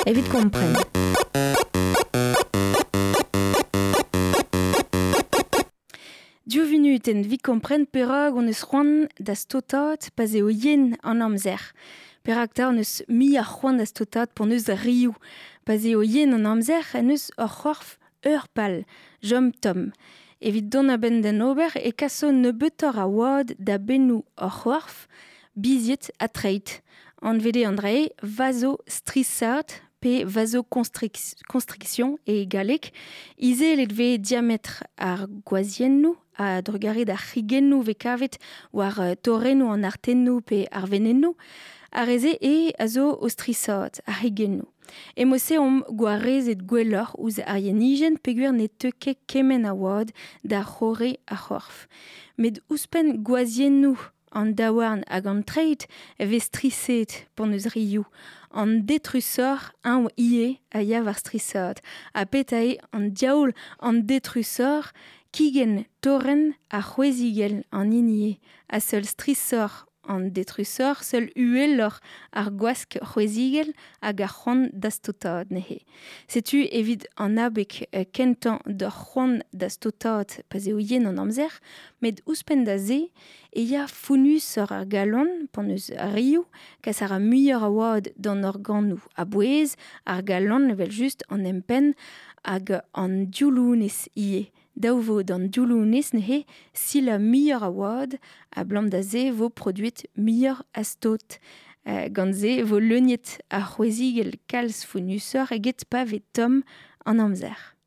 evit kompren. Diovenut en vi kompren perak on eus c'hoant da stotat pas eo yen an amzer. Perak ta on eus mi ar c'hoant da stotat pon eus rioù. Pas eo yen an amzer en eus ar c'horf ur pal, jom tom. Evit don a ben den ober e kaso nebetor a oad da bennou ar c'horf biziet a treit. An vede Andrei vasostrichat pe vasoconstriction e galek. Ize let ve diametre ar gwaziennou a drugaret ar c'higennou ve kavet war torrennou an artennou pe ar venennou. A reze e a zo ostrichat ar c'higennou. E mosse om gwarez et gwellor ouz ar yenigen peogwir ne teuke kemen a oad da c'hore a c'horf. Met ouzpen gwaziennou an daouarn hag an treit e vez striset pon eus rioù. An detrusor an ie a yav ar strisat. A petae an diaoul an detrusor kigen torren a c'hwezigel an inie. A seul strisor an detrusor seul uelor ar gwask c'hwezigel hag ar c'hoant da stotat nehe. Setu evit an abek kentan d'ar c'hoant da stotat pas eo yen an amzer, met ouzpen da ze e ya founus ar galon pon eus rioù kas ar a muioc'h a oad d'an organou a bouez ar galon level just an empen hag an dioulounez ie. Daou vo d'an dioulounez nehe sil a muioc'h a oad a blam da ze vo produit muioc'h a stot. Gant ze vo leuniet ar c'hwezigel kalz founusor eget pa vet tom an amzer.